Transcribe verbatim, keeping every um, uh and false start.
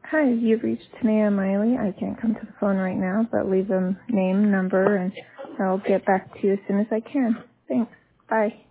Hi, you've reached Tanea Miley. I can't come to the phone right now, but leave a name, number, and I'll get back to you as soon as I can. Thanks. Bye.